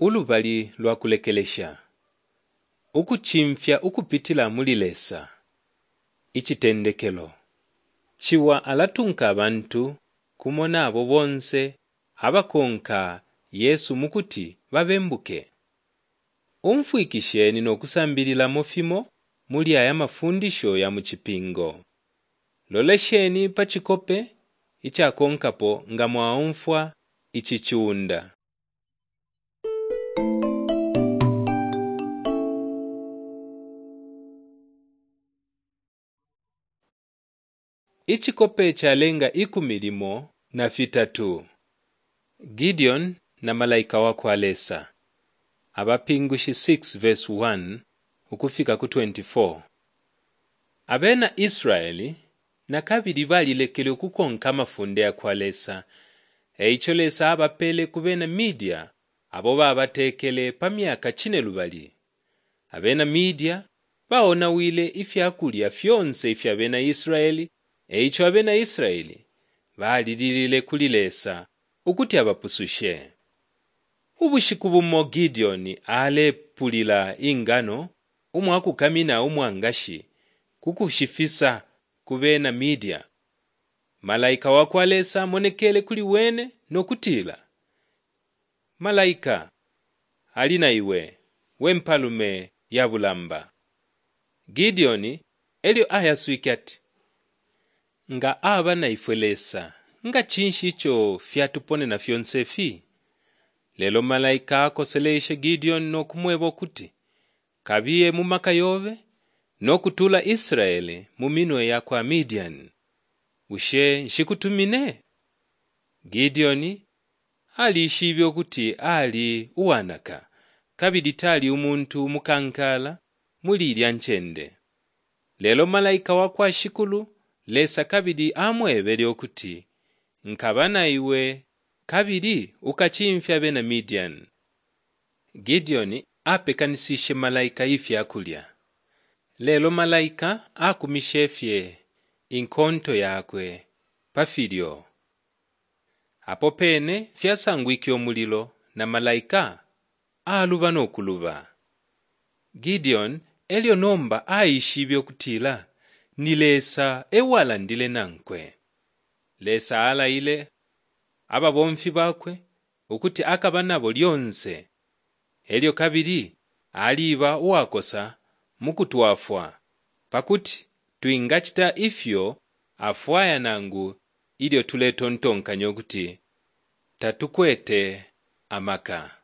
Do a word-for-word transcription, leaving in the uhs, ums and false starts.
ulubali lwa kulekelesha ukuchimfya ukupitila mulilesa ichitendekelo chiwa alatunka abantu kumona abo bonse abakonka Yesu mukuti babembuke umfuikisheni nokusambilila mofimo muli aya mafundisho ya muchipingo lolesheni pachikope ichakonkapo nga mwaumfwa ichichunda. Ichikope chalenga ikumilimo na fitatu. Gideon na malaika wako alesa. Abapingushi six verse one ukufika ku twenty-four. Abena Israeli na kabili balilekele kukonka mafunde ya kwalesa. Eicho lesa abapele kubena Midia abo babatekele pa myaka chine lubali. Abena Midia baona wile ifyakulya fyonse ifya bena Israeli. Eicho abena Israeli balilile kulilesa ukuti abapusushe. Ubushiku bumo Gideon alepulila ingano umwakukamina umwangashi kukushifisa kubena Midia. Malaika wakwalesa monekele kuli wene nokutila. Malaika alina iwe wempalume ya bulamba. Gideon elio ayaswikati nga aba na ifwelesa nga chinshi cho fyatupone na fyonsefi. Lelo malaika akoseleshe Gideon no kumwebo kuti kabiye mumaka yove no kutula Israeli muminwe ya kwa Midian. Ushe nshikutumine. Gideon ali ishibyo kuti ali uwanaka kabiditali umuntu mukankala mulilya nchende. Lelo malaika wakwa shikulu lesa kabidi amwebele okuti nkabana iwe kabidi ukachimfya bena Midian. Gideon apekanisishe malaika ifya kulya. Lelo malaika akumishefye inkonto yakwe pafilyo. Apo pene fyasangwikyo mulilo na malaika aluba nokuluba. Gideon elio nomba aishibyo kutila nilesa ewala ndile nankwe. Lesa ala ile aba bomfi bakwe ukuti akaba nabo lyonse. Elio kabiri aliba uwakosa mukutuafwa pakuti tuingachita ifyo afwaya nangu ilio tuletontonka nyokuti tatukwete amaka.